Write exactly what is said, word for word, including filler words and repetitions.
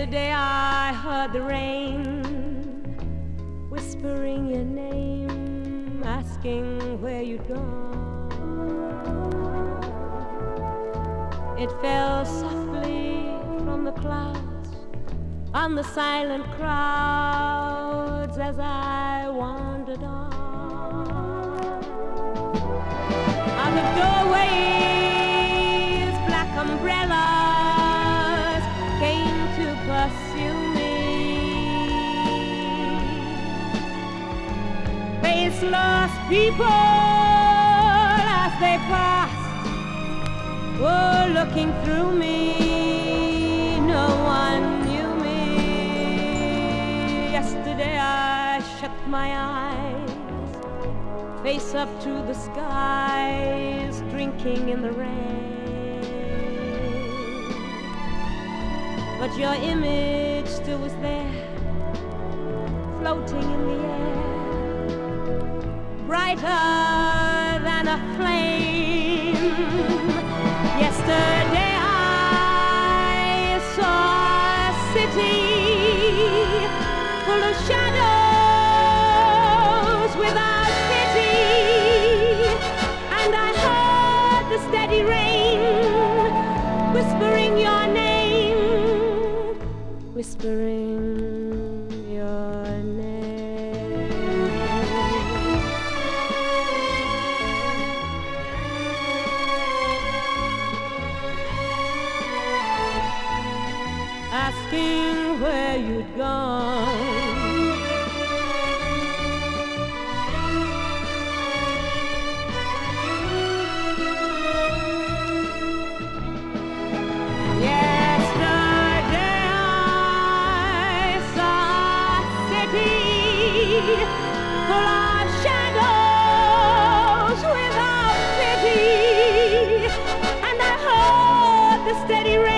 Yesterday I heard the rain whispering your name, asking where you'd gone. It fell softly from the clouds on the silent crowds as I wandered on. Out of doorways, black umbrellas came to pursue me. Faceless people as they passed were looking through me. No one knew me. Yesterday I shut my eyes, face up to the skies, drinking in the rain. But your image still was there, floating in the air, brighter than a flame. Yesterday I saw a city full of shadows without pity, and I heard the steady rain whispering your name, whispering your name. Asking where you'd gone. Yesterday I saw a city full of shadows without pity, and I heard the steady rain